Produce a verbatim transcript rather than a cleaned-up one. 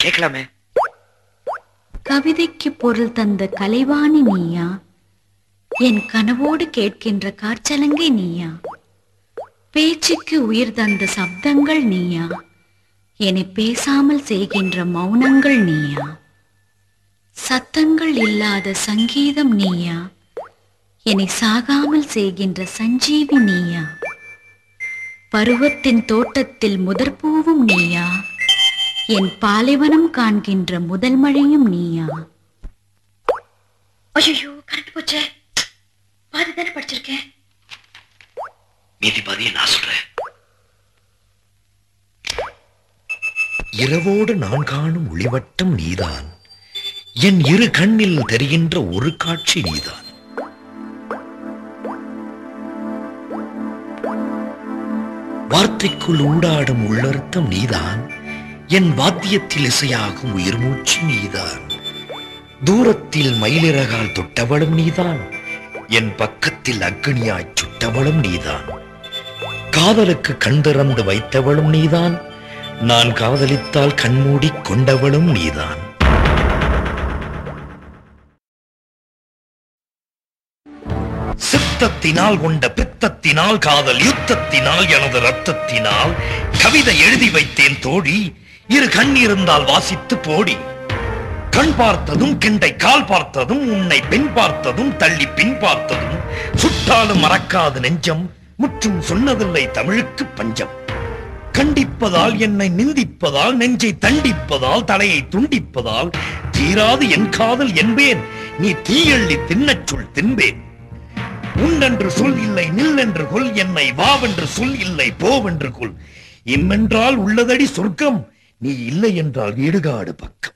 கேட்கலாமே. கவிதைக்கு பொருள் தந்த கலைவாணி நீயா? என் கனவோடு கேட்கின்ற காற்றலங்கை நீயா? பேச்சுக்கு உயிர் தந்த சப்தங்கள் நீயா? என்னை பேசாமல் செய்கின்ற மௌனங்கள் நீயா? சத்தங்கள் இல்லாத சங்கீதம் நீயா? என்னை சாகாமல் செய்கின்ற சஞ்சீவி நீயா? பருவத்தின் தோட்டத்தில் முதற்பூவும் நீயா? என் பாலைவனம் காண்கின்ற முதல் மழையும் நீயா? ஐயோ, கரெக்ட் போச்சே. பாதி தானே படிச்சிருக்கேன். மீதி பாதியை நான் சொல்றேன். இரவோடு நான் காணும் ஒளிவட்டம் நீதான். என் இரு கண்ணில் தெரிகின்ற ஒரு காட்சி நீதான். வார்த்தைக்குள் ஊடாடும் உள்ளர்த்தம் நீதான். என் வாத்தியத்தில் இசையாகும் உயிர் மூச்சு நீதான். தூரத்தில் மயிலிறகால் தொட்டவளும் நீதான். என் பக்கத்தில் அக்னியாய் சுட்டவளும் நீதான். காதலுக்கு கண் திறந்து வைத்தவளும் நீதான். நான் காதலித்தால் கண்மூடி கொண்டவளும் நீதான். சித்தத்தினால் கொண்ட பித்தத்தினால் காதல் யுத்தத்தினால் எனது ரத்தத்தினால் கவிதை எழுதி வைத்தேன் தோழி. இரு கண் இருந்தால் வாசித்து போடி. கண் பார்த்ததும் கிண்டை கால் பார்த்ததும் உன்னை பெண் பார்த்ததும் தள்ளி பின் பார்த்ததும் சுட்டாலும் மறக்காது நெஞ்சம் முற்றும் சொன்னதில்லை தமிழுக்கு பஞ்சம். கண்டிப்பதால் என்னை நிந்திப்பதால் நெஞ்சை தண்டிப்பதால் தலையை துண்டிப்பதால் தீராது என் காதல் என்பேன். நீ தீயள்ளி தின்னச் சொல் தின்பேன். உண்டென்று சொல் இல்லை நில்லென்று கொல். என்னை வாவென்று சொல் இல்லை போவென்று கொல். இம்மென்றால் உள்ளதடி சொர்க்கம். நீ இல்லை என்றால் இடுகாடு பக்கம்.